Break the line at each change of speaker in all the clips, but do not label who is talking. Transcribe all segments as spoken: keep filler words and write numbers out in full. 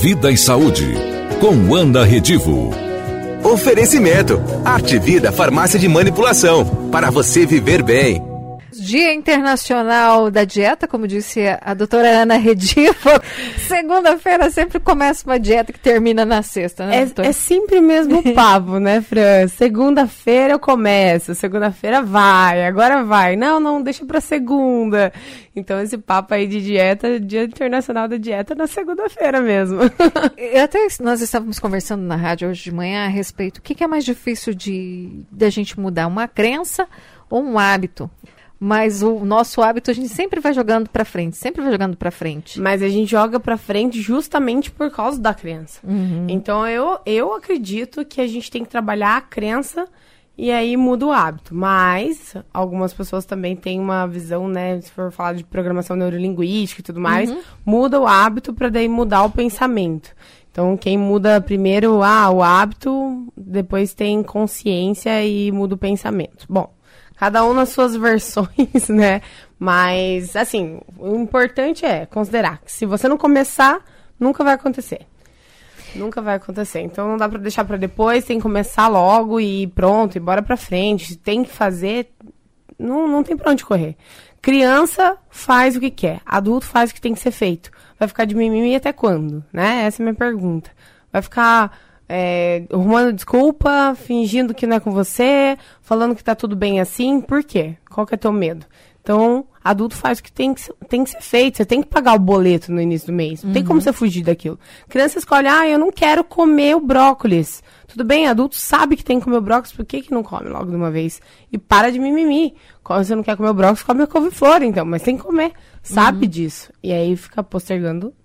Vida e Saúde, com Ana Redivo.
Oferecimento: Arte Vida Farmácia de Manipulação, para você viver bem.
Dia Internacional da Dieta, como disse a doutora Ana Redivo. Segunda-feira sempre começa uma dieta que termina na sexta, né,
é, é sempre o mesmo papo, né, Fran? Segunda-feira eu começo, segunda-feira vai, agora vai. Não, não, deixa pra segunda. Então esse papo aí de dieta, Dia Internacional da Dieta, na segunda-feira mesmo.
Até nós estávamos conversando na rádio hoje de manhã a respeito, o que, que é mais difícil de, de a gente mudar, uma crença ou um hábito? Mas o nosso hábito a gente sempre vai jogando pra frente, sempre vai jogando pra frente.
Mas a gente joga pra frente justamente por causa da crença.
Uhum.
Então eu, eu acredito que a gente tem que trabalhar a crença e aí muda o hábito. Mas algumas pessoas também têm uma visão, né, se for falar de programação neurolinguística e tudo mais, uhum. muda o hábito pra daí mudar o pensamento. Então quem muda primeiro ah, o hábito, depois tem consciência e muda o pensamento. Bom, cada um nas suas versões, né? Mas, assim, o importante é considerar que se você não começar, nunca vai acontecer. Nunca vai acontecer. Então, não dá pra deixar pra depois, tem que começar logo e pronto, e bora pra frente. Se tem que fazer, não, não tem pra onde correr. Criança faz o que quer, adulto faz o que tem que ser feito. Vai ficar de mimimi até quando, né? Essa é a minha pergunta. Vai ficar... É, arrumando desculpa, fingindo que não é com você, falando que tá tudo bem assim, por quê? Qual que é teu medo? Então, adulto faz o que tem que, tem que ser feito, você tem que pagar o boleto no início do mês, não uhum. tem como você fugir daquilo. Criança escolhe, ah, eu não quero comer o brócolis. Tudo bem, adulto sabe que tem que comer o brócolis, por que que não come logo de uma vez? E para de mimimi. Quando você não quer comer o brócolis, come a couve-flor, então, mas tem que comer, sabe uhum. disso. E aí fica postergando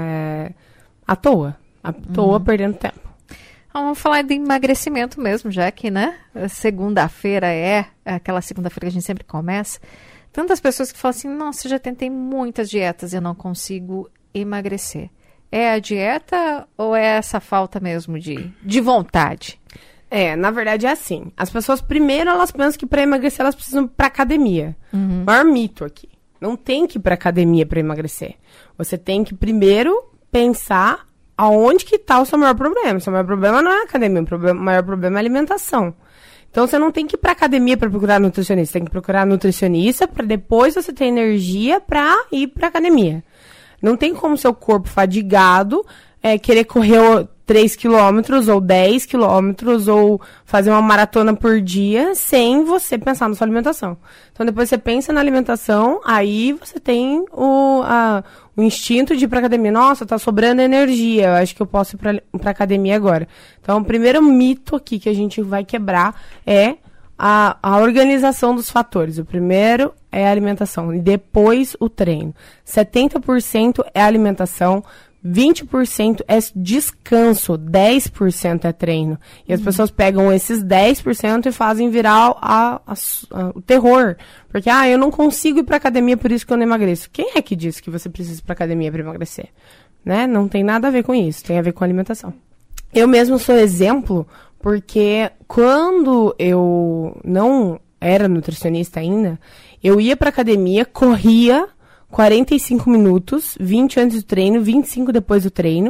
é, à toa, à toa, uhum. perdendo tempo.
Vamos falar de emagrecimento mesmo, já que, né, segunda-feira é aquela segunda-feira que a gente sempre começa. Tantas pessoas que falam assim, nossa, já tentei muitas dietas e eu não consigo emagrecer. É a dieta ou é essa falta mesmo de, de vontade?
É, na verdade é assim. As pessoas, primeiro, elas pensam que para emagrecer elas precisam ir para academia. Uhum. Maior mito aqui. Não tem que ir para academia para emagrecer. Você tem que primeiro pensar aonde que tá o seu maior problema. O seu maior problema não é a academia, o problema, maior problema é a alimentação. Então, você não tem que ir pra academia para procurar nutricionista. Você tem que procurar nutricionista para depois você ter energia para ir pra academia. Não tem como seu corpo fadigado é, querer correr três quilômetros ou dez quilômetros ou fazer uma maratona por dia sem você pensar na sua alimentação. Então, depois você pensa na alimentação, aí você tem o, a, o instinto de ir pra academia. Nossa, tá sobrando energia, eu acho que eu posso ir pra, pra academia agora. Então, o primeiro mito aqui que a gente vai quebrar é a, a organização dos fatores. O primeiro é a alimentação e depois o treino. setenta por cento é alimentação, vinte por cento é descanso, dez por cento é treino. E as uhum. pessoas pegam esses dez por cento e fazem virar a, a, a, o terror. Porque, ah, eu não consigo ir pra academia, por isso que eu não emagreço. Quem é que disse que você precisa ir pra academia para emagrecer? Né? Não tem nada a ver com isso, tem a ver com alimentação. Eu mesmo sou exemplo, porque quando eu não era nutricionista ainda, eu ia pra academia, corria quarenta e cinco minutos, vinte antes do treino, vinte e cinco depois do treino,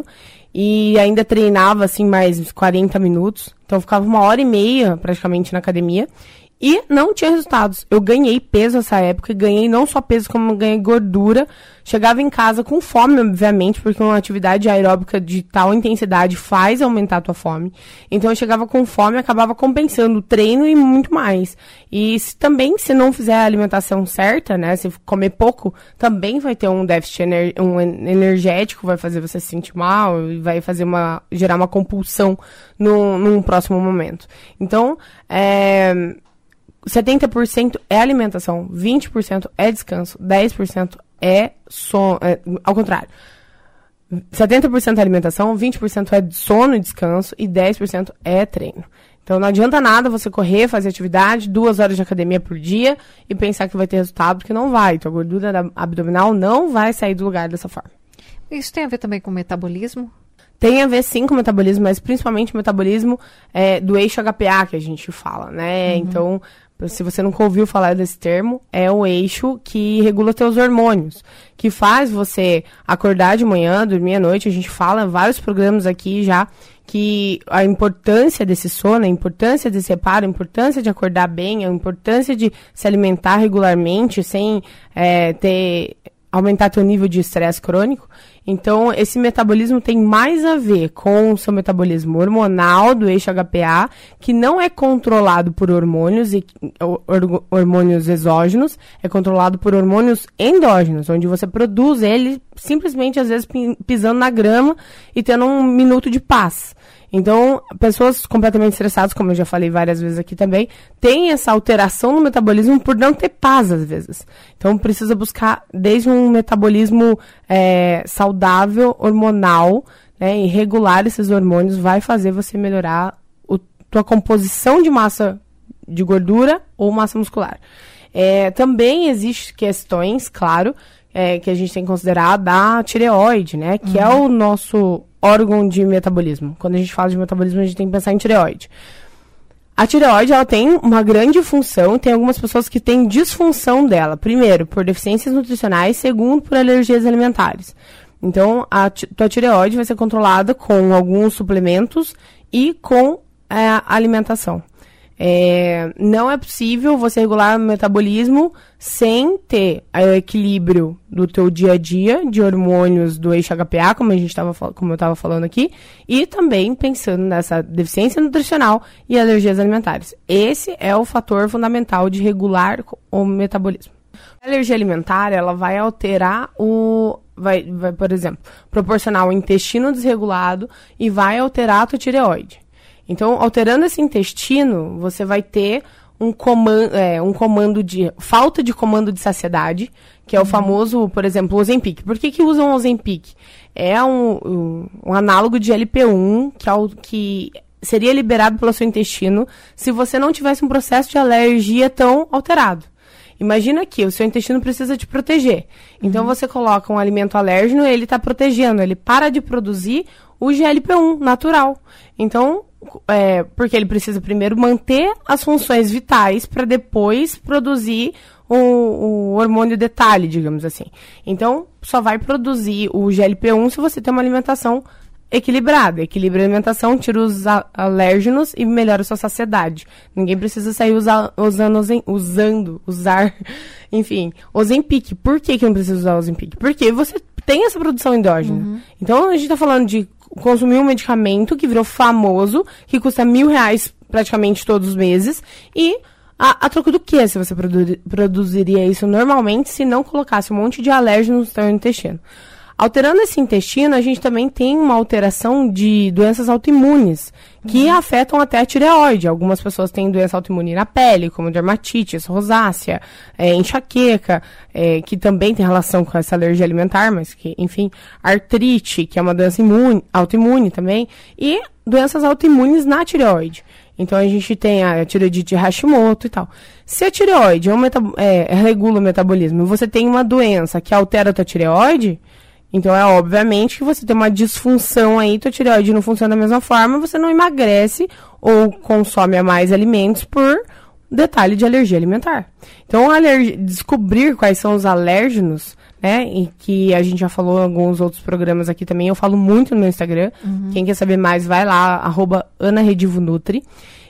e ainda treinava, assim, mais quarenta minutos. Então, eu ficava uma hora e meia, praticamente, na academia, e não tinha resultados. Eu ganhei peso nessa época, ganhei não só peso, como ganhei gordura. Chegava em casa com fome, obviamente, porque uma atividade aeróbica de tal intensidade faz aumentar a tua fome. Então, eu chegava com fome e acabava compensando o treino e muito mais. E se, também, se não fizer a alimentação certa, né, se comer pouco, também vai ter um déficit ener- um energético, vai fazer você se sentir mal, e vai fazer uma, gerar uma compulsão no, num próximo momento. Então, é... setenta por cento é alimentação, vinte por cento é descanso, dez por cento é sono, é, ao contrário. setenta por cento é alimentação, vinte por cento é sono e descanso e dez por cento é treino. Então não adianta nada você correr, fazer atividade, duas horas de academia por dia e pensar que vai ter resultado, porque não vai. Tua gordura abdominal não vai sair do lugar dessa forma.
Isso tem a ver também com o metabolismo?
Tem a ver sim com o metabolismo, mas principalmente o metabolismo é, do eixo H P A que a gente fala, né? Uhum. Então, se você nunca ouviu falar desse termo, é o eixo que regula teus hormônios, que faz você acordar de manhã, dormir à noite. A gente fala em vários programas aqui já que a importância desse sono, a importância desse reparo, a importância de acordar bem, a importância de se alimentar regularmente sem é, ter, aumentar teu nível de estresse crônico. Então, esse metabolismo tem mais a ver com o seu metabolismo hormonal do eixo H P A, que não é controlado por hormônios, e, or, hormônios exógenos, é controlado por hormônios endógenos, onde você produz ele simplesmente, às vezes, pisando na grama e tendo um minuto de paz. Então, pessoas completamente estressadas, como eu já falei várias vezes aqui também, têm essa alteração no metabolismo por não ter paz, às vezes. Então, precisa buscar desde um metabolismo é, saudável, hormonal, né, e regular esses hormônios vai fazer você melhorar a tua composição de massa de gordura ou massa muscular. É, também existem questões, claro, é, que a gente tem que considerar da tireoide, né, que uhum. é o nosso órgão de metabolismo. Quando a gente fala de metabolismo, a gente tem que pensar em tireoide. A tireoide, ela tem uma grande função, tem algumas pessoas que têm disfunção dela. Primeiro, por deficiências nutricionais, segundo, por alergias alimentares. Então, a tua tireoide vai ser controlada com alguns suplementos e com é, a alimentação. É, não é possível você regular o metabolismo sem ter o equilíbrio do teu dia a dia de hormônios do eixo H P A, como a gente tava, como eu estava falando aqui, e também pensando nessa deficiência nutricional e alergias alimentares. Esse é o fator fundamental de regular o metabolismo. A alergia alimentar, ela vai alterar o... Vai, vai, por exemplo, proporcionar o intestino desregulado e vai alterar a tua tireoide. Então, alterando esse intestino, você vai ter um comando, é, um comando de... falta de comando de saciedade, que é o uhum. famoso, por exemplo, o Ozempic. Por que que usam o Ozempic? É um, um, um análogo de L P um, que, é o, que seria liberado pelo seu intestino se você não tivesse um processo de alergia tão alterado. Imagina que o seu intestino precisa te proteger. Então, uhum. você coloca um alimento alérgeno e ele está protegendo. Ele para de produzir o G L P um natural. Então, é, porque ele precisa primeiro manter as funções vitais para depois produzir o, o hormônio detalhe, digamos assim. Então, só vai produzir o G L P um se você tem uma alimentação equilibrada. Equilibra a alimentação, tira os alérgenos e melhora a sua saciedade. Ninguém precisa sair usa, usando, usando, usar, enfim, Ozempic. Por que que não precisa usar Ozempic? Porque você tem essa produção endógena. Uhum. Então, a gente está falando de consumir um medicamento que virou famoso, que custa mil reais praticamente todos os meses, e a, a troco do que se você produ- produziria isso normalmente se não colocasse um monte de alérgenos no seu intestino? Alterando esse intestino, a gente também tem uma alteração de doenças autoimunes, que uhum. afetam até a tireoide. Algumas pessoas têm doença autoimune na pele, como dermatite, rosácea, é, enxaqueca, é, que também tem relação com essa alergia alimentar, mas que, enfim, artrite, que é uma doença imune, autoimune também, e doenças autoimunes na tireoide. Então, a gente tem a tireoidite de Hashimoto e tal. Se a tireoide é um meta- é, regula o metabolismo e você tem uma doença que altera a tua tireoide, então é obviamente que você tem uma disfunção aí, tua tireoide não funciona da mesma forma, você não emagrece ou consome mais alimentos por detalhe de alergia alimentar. Então, alergia, descobrir quais são os alérgenos, né, e que a gente já falou em alguns outros programas aqui também, eu falo muito no meu Instagram, uhum. Quem quer saber mais, vai lá, arroba AnaRedivonutri.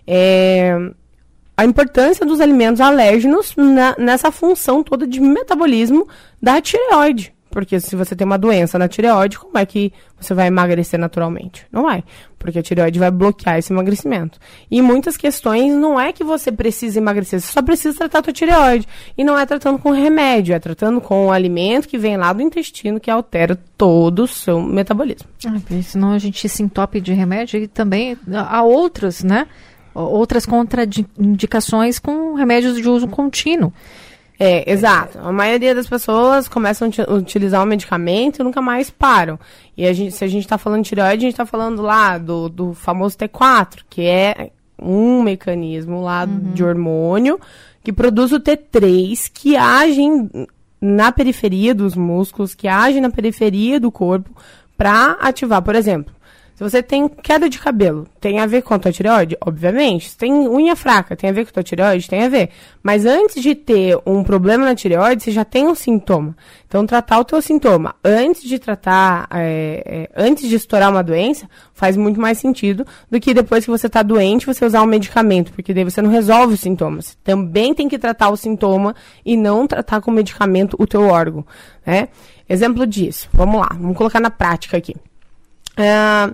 É, a importância dos alimentos alérgenos na, nessa função toda de metabolismo da tireoide. Porque se você tem uma doença na tireoide, como é que você vai emagrecer naturalmente? Não vai, porque a tireoide vai bloquear esse emagrecimento. E muitas questões não é que você precisa emagrecer, você só precisa tratar a tua tireoide. E não é tratando com remédio, é tratando com o alimento que vem lá do intestino, que altera todo o seu metabolismo.
Ah, senão a gente se entope de remédio e também há outros, né? Outras contraindicações com remédios de uso contínuo.
É, exato. A maioria das pessoas começam a utilizar um medicamento e nunca mais param. E a gente, se a gente está falando de tireoide, a gente está falando lá do, do famoso T quatro, que é um mecanismo lá uhum. de hormônio que produz o T três, que age na periferia dos músculos, que age na periferia do corpo para ativar. Por exemplo, Se você tem queda de cabelo, tem a ver com a tua tireoide? Obviamente. Se tem unha fraca, tem a ver com a tua tireoide? Tem a ver. Mas antes de ter um problema na tireoide, você já tem um sintoma. Então, tratar o teu sintoma antes de tratar, é, é, antes de estourar uma doença, faz muito mais sentido do que depois que você tá doente, você usar um medicamento, porque daí você não resolve os sintomas. Você também tem que tratar o sintoma e não tratar com medicamento o teu órgão, né? Exemplo disso. Vamos lá, vamos colocar na prática aqui. Uh,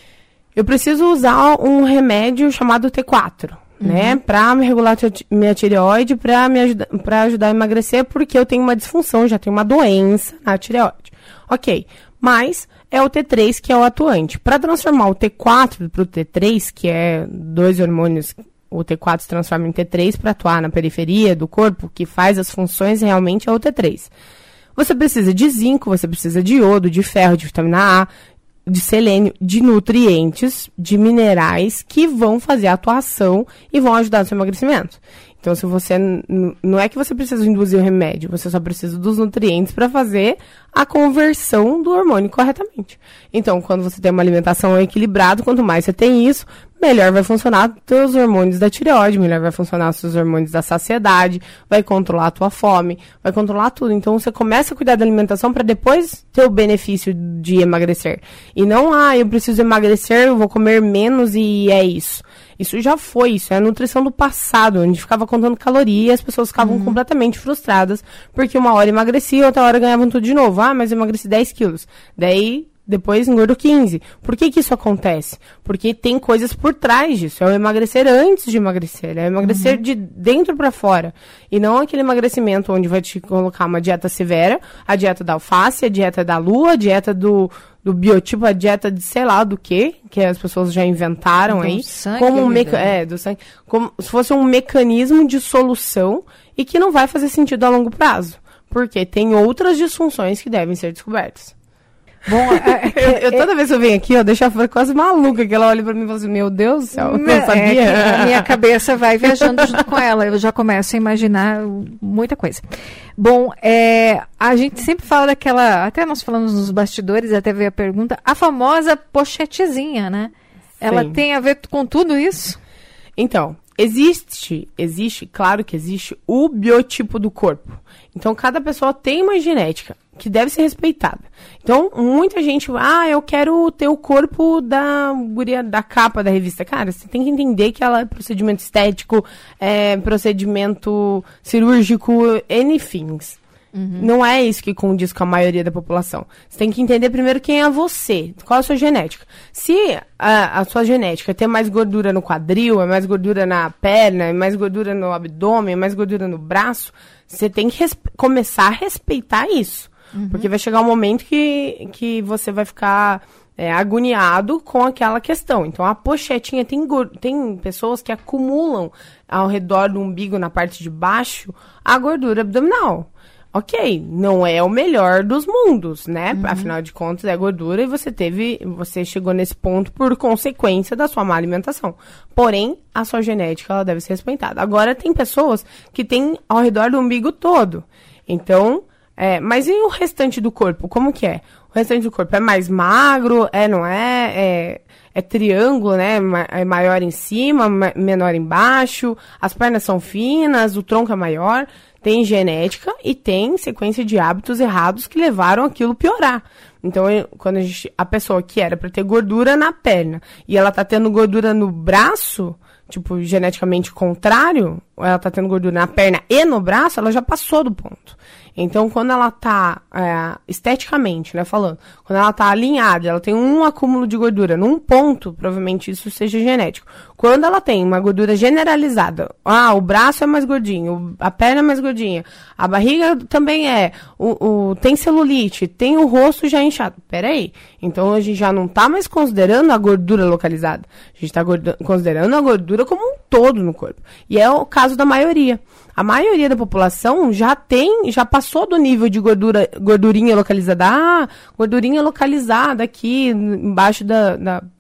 eu preciso usar um remédio chamado T quatro, uhum. né? Pra me regular minha tireoide, pra me ajudar, pra ajudar a emagrecer, porque eu tenho uma disfunção, já tenho uma doença na tireoide. Ok, mas é o T três que é o atuante. Para transformar o T quatro pro T três, que é dois hormônios, o T quatro se transforma em T três para atuar na periferia do corpo, que faz as funções realmente é o T três. Você precisa de zinco, você precisa de iodo, de ferro, de vitamina A, de selênio, de nutrientes, de minerais que vão fazer a atuação e vão ajudar no seu emagrecimento. Então, se você n- não é que você precisa induzir o remédio, você só precisa dos nutrientes para fazer a conversão do hormônio corretamente. Então, quando você tem uma alimentação equilibrada, quanto mais você tem isso, melhor vai funcionar os teus hormônios da tireoide, melhor vai funcionar os seus hormônios da saciedade, vai controlar a tua fome, vai controlar tudo. Então, você começa a cuidar da alimentação para depois ter o benefício de emagrecer. E não, ah, eu preciso emagrecer, eu vou comer menos e é isso. Isso já foi, isso é a nutrição do passado, onde ficava contando calorias, as pessoas ficavam uhum. completamente frustradas, porque uma hora emagrecia, outra hora ganhavam tudo de novo. Ah, mas eu emagreci dez quilos. Daí, depois engordo quinze. Por que que isso acontece? Porque tem coisas por trás disso. É o emagrecer antes de emagrecer. É o emagrecer uhum. de dentro para fora. E não aquele emagrecimento onde vai te colocar uma dieta severa, a dieta da alface, a dieta da lua, a dieta do... do biotipo, a dieta de sei lá do que, que as pessoas já inventaram do aí,
sangue,
como um meca- é, do sangue, como se fosse um mecanismo de solução e que não vai fazer sentido a longo prazo, porque tem outras disfunções que devem ser descobertas.
Bom, é,
eu, eu toda vez que eu venho aqui, eu deixo a Flor quase maluca, que ela olha pra mim e fala assim, meu Deus do céu, eu não sabia.
É, a minha cabeça vai viajando junto com ela, eu já começo a imaginar muita coisa. Bom, é, a gente sempre fala daquela, até nós falamos nos bastidores, até veio a pergunta, a famosa pochetezinha, né? Ela
Sim.
tem a ver com tudo isso?
Então, existe, existe, claro que existe o biotipo do corpo. Então, cada pessoa tem uma genética que deve ser respeitada. Então, muita gente, ah, eu quero ter o corpo da guria da capa da revista. Cara, você tem que entender que ela é procedimento estético, é procedimento cirúrgico, N things. Uhum. Não é isso que condiz com a maioria da população. Você tem que entender primeiro quem é você, qual é a sua genética. Se a, a sua genética tem mais gordura no quadril, é mais gordura na perna, é mais gordura no abdômen, é mais gordura no braço, você tem que respe- começar a respeitar isso. Uhum. Porque vai chegar um momento que, que você vai ficar é, agoniado com aquela questão. Então, a pochetinha, tem, go- tem pessoas que acumulam ao redor do umbigo, na parte de baixo, a gordura abdominal. Ok, não é o melhor dos mundos, né? Uhum. Afinal de contas, é gordura e você teve, você chegou nesse ponto por consequência da sua má alimentação. Porém, a sua genética, ela deve ser respeitada. Agora, tem pessoas que têm ao redor do umbigo todo. Então, é, mas e o restante do corpo? Como que é? O restante do corpo é mais magro? É, não é? É, é triângulo, né? É maior em cima, menor embaixo. As pernas são finas, o tronco é maior. Tem genética e tem sequência de hábitos errados que levaram aquilo a piorar. Então, eu, quando a, gente, a pessoa que era para ter gordura na perna e ela tá tendo gordura no braço, tipo, geneticamente contrário, ou ela tá tendo gordura na perna e no braço, ela já passou do ponto. Então, quando ela tá, é, esteticamente, né, falando, quando ela tá alinhada, ela tem um acúmulo de gordura num ponto, provavelmente isso seja genético. Quando ela tem uma gordura generalizada, ah, o braço é mais gordinho, a perna é mais gordinha, a barriga também é, o, o, tem celulite, tem o rosto já inchado. Peraí, então a gente já não tá mais considerando a gordura localizada, a gente tá gorda- considerando a gordura como um todo no corpo. E é o caso da maioria. A maioria da população já tem, já passou do nível de gordura, gordurinha localizada. Ah, gordurinha localizada aqui, embaixo da, da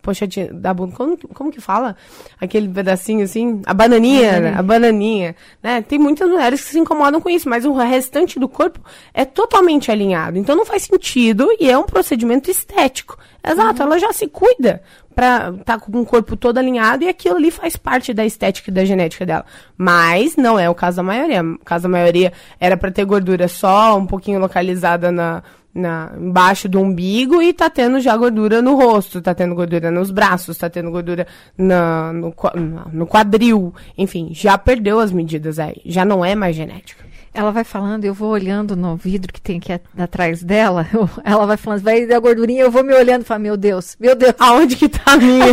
pochetinha da bunda, como, como que fala? Aquele pedacinho assim, a bananinha, né? A bananinha, né? Tem muitas mulheres que se incomodam com isso, mas o restante do corpo é totalmente alinhado. Então não faz sentido e é um procedimento estético. Exato, uhum. Ela já se cuida pra estar tá com o corpo todo alinhado e aquilo ali faz parte da estética e da genética dela. Mas não é o caso da maioria. O caso da maioria era pra ter gordura só um pouquinho localizada na... Na, embaixo do umbigo e tá tendo já gordura no rosto, tá tendo gordura nos braços, tá tendo gordura na, no, no quadril, enfim, já perdeu as medidas aí, já não é mais genética.
Ela vai falando, eu vou olhando no vidro que tem aqui atrás dela, eu, ela vai falando, vai dar gordurinha, eu vou me olhando e falo, meu Deus, meu Deus.
Aonde que tá a minha?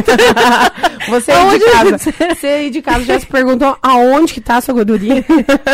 Você aí de casa, você aí de casa já se perguntou aonde que tá a sua gordurinha?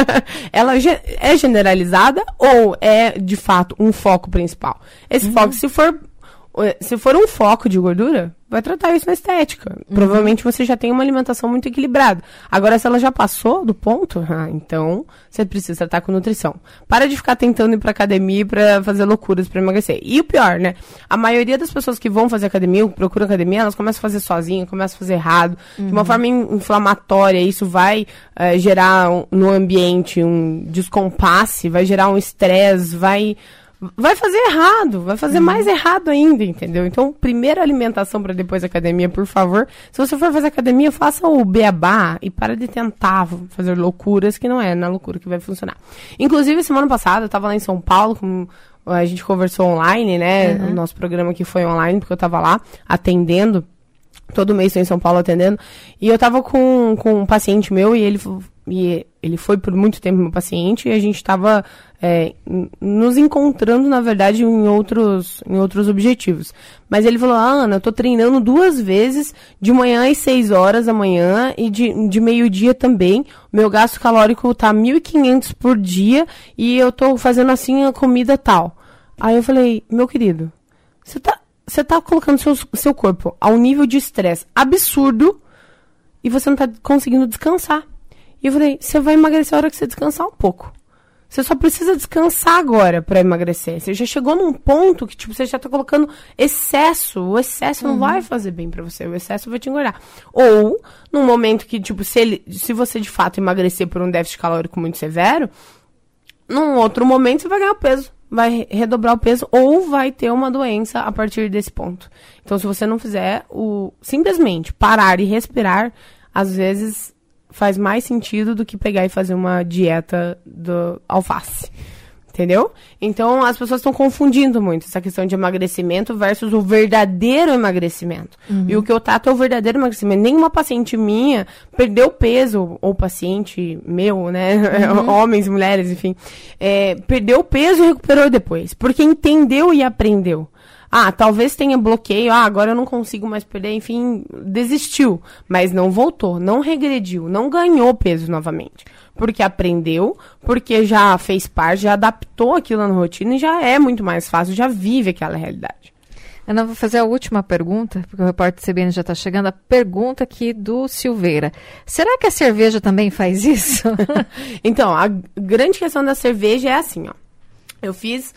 Ela é generalizada ou é, de fato, um foco principal? Esse uhum. foco, se for, se for um foco de gordura, vai tratar isso na estética. Uhum. Provavelmente você já tem uma alimentação muito equilibrada. Agora, se ela já passou do ponto, ah, então você precisa tratar com nutrição. Para de ficar tentando ir pra academia pra fazer loucuras pra emagrecer. E o pior, né? A maioria das pessoas que vão fazer academia, ou procuram academia, elas começam a fazer sozinhas, começam a fazer errado, uhum. de uma forma inflamatória. Isso vai uh, gerar um, no ambiente um descompasse, vai gerar um estresse, vai... Vai fazer errado, vai fazer uhum. mais errado ainda, entendeu? Então, primeiro alimentação para depois academia, por favor. Se você for fazer academia, faça o beabá e para de tentar fazer loucuras, que não é na loucura que vai funcionar. Inclusive, semana passada, eu tava lá em São Paulo, com, a gente conversou online, né? Uhum. O nosso programa aqui foi online, porque eu tava lá atendendo. Todo mês estou em São Paulo atendendo. E eu tava com, com um paciente meu e ele... E ele foi por muito tempo meu paciente e a gente estava é, nos encontrando, na verdade, em outros, em outros objetivos. Mas ele falou, ah, Ana, eu tô treinando duas vezes, de manhã às seis horas da manhã e de, de meio-dia também. O meu gasto calórico tá mil e quinhentos por dia e eu tô fazendo assim a comida tal. Aí eu falei, meu querido, você tá, você tá colocando seu, seu corpo a um nível de estresse absurdo e você não tá conseguindo descansar. E eu falei, você vai emagrecer a hora que você descansar um pouco. Você só precisa descansar agora para emagrecer. Você já chegou num ponto que, tipo, você já tá colocando excesso. O excesso uhum. não vai fazer bem para você. O excesso vai te engordar. Ou, num momento que, tipo, se, ele, se você de fato emagrecer por um déficit calórico muito severo, num outro momento você vai ganhar peso. Vai redobrar o peso ou vai ter uma doença a partir desse ponto. Então, se você não fizer o simplesmente parar e respirar, às vezes... faz mais sentido do que pegar e fazer uma dieta do alface. Entendeu? Então, as pessoas estão confundindo muito essa questão de emagrecimento versus o verdadeiro emagrecimento. Uhum. E o que eu trato é o verdadeiro emagrecimento. Nenhuma paciente minha perdeu peso, ou paciente meu, né? Uhum. Homens, mulheres, enfim. É, perdeu peso e recuperou depois. Porque entendeu e aprendeu. Ah, talvez tenha bloqueio, ah, agora eu não consigo mais perder, enfim, desistiu. Mas não voltou, não regrediu, não ganhou peso novamente. Porque aprendeu, porque já fez parte, já adaptou aquilo na rotina e já é muito mais fácil, já vive aquela realidade.
Ana, vou fazer a última pergunta, porque o repórter C B N já está chegando. A pergunta aqui do Silveira. Será que a cerveja também faz isso?
Então, a grande questão da cerveja é assim, ó. Eu fiz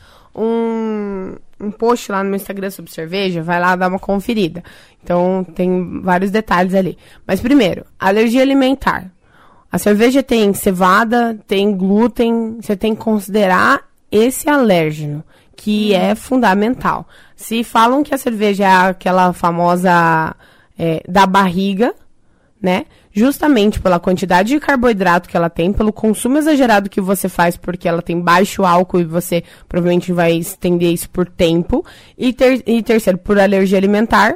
um... um post lá no meu Instagram sobre cerveja, vai lá dar uma conferida. Então, tem vários detalhes ali. Mas, primeiro, alergia alimentar. A cerveja tem cevada, tem glúten, você tem que considerar esse alérgeno, que hum. é fundamental. Se falam que a cerveja é aquela famosa é, da barriga, né? Justamente pela quantidade de carboidrato que ela tem, pelo consumo exagerado que você faz, porque ela tem baixo álcool e você provavelmente vai estender isso por tempo. E, ter, e terceiro, por alergia alimentar.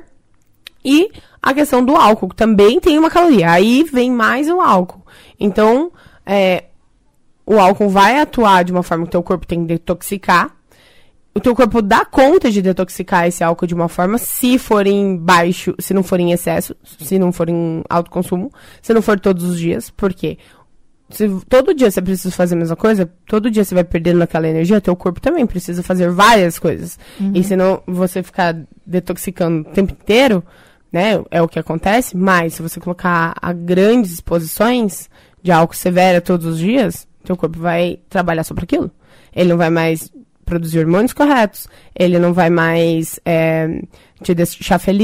E a questão do álcool, que também tem uma caloria. Aí vem mais o álcool. Então, é, o álcool vai atuar de uma forma que o teu corpo tem que detoxicar. O teu corpo dá conta de detoxicar esse álcool de uma forma, se for em baixo, se não for em excesso, se não for em alto consumo, se não for todos os dias, porque se todo dia você precisa fazer a mesma coisa, todo dia você vai perdendo aquela energia, teu corpo também precisa fazer várias coisas. Uhum. E se não você ficar detoxicando o tempo inteiro, né, é o que acontece, mas se você colocar a grandes exposições de álcool severa todos os dias, teu corpo vai trabalhar só para aquilo. Ele não vai mais produzir hormônios corretos, ele não vai mais é, te deixar feliz,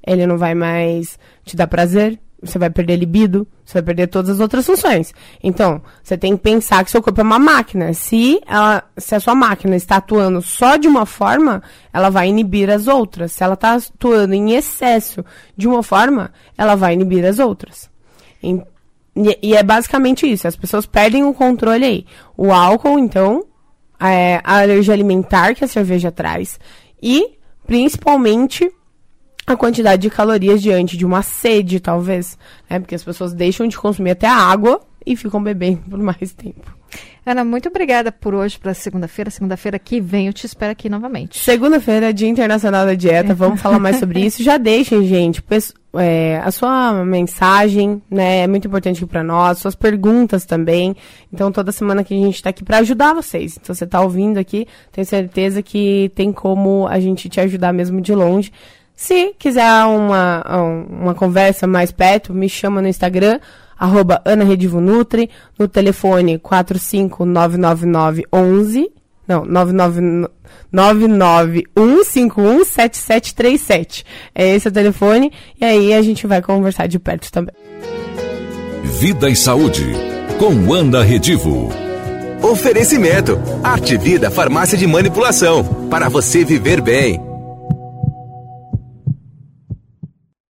ele não vai mais te dar prazer, você vai perder libido, você vai perder todas as outras funções. Então, você tem que pensar que seu corpo é uma máquina. Se, ela, se a sua máquina está atuando só de uma forma, ela vai inibir as outras. Se ela está atuando em excesso de uma forma, ela vai inibir as outras. E, e é basicamente isso. As pessoas perdem o controle aí. O álcool, então, é a alergia alimentar que a cerveja traz. E, principalmente, a quantidade de calorias diante de uma sede, talvez, né? Porque as pessoas deixam de consumir até a água e ficam bebendo por mais tempo.
Ana, muito obrigada por hoje, para segunda-feira. Segunda-feira que vem eu te espero aqui novamente.
Segunda-feira, Dia Internacional da Dieta, vamos falar mais sobre isso. Já deixem, gente, é, a sua mensagem, né? É muito importante aqui para nós, suas perguntas também. Então, toda semana que a gente está aqui para ajudar vocês. Então, você está ouvindo aqui, tenho certeza que tem como a gente te ajudar mesmo de longe. Se quiser uma, uma conversa mais perto, me chama no Instagram, arroba Ana Redivo Nutri, no telefone quatro cinco nove nove nove onze, não, nove nove um cinco um sete sete três sete. É esse o telefone, e aí a gente vai conversar de perto também.
Vida e Saúde, com Ana Redivo.
Oferecimento, Arte Vida Farmácia de Manipulação, para você viver bem.